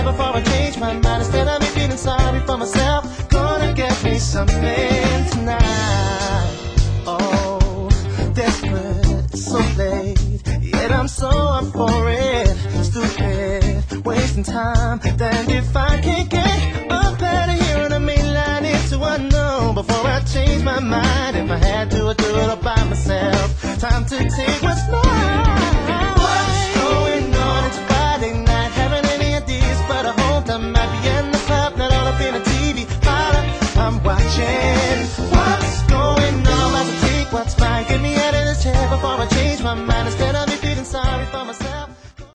before I change my mind. Instead of me feeling sorry for myself, gonna get me something tonight. Oh, desperate, so late, yet I'm so up for it. Stupid, wasting time. Then if I can't get up out of here on the main line into unknown before I change my mind, if I had to, I'd do it all by myself. Time to take what's mine.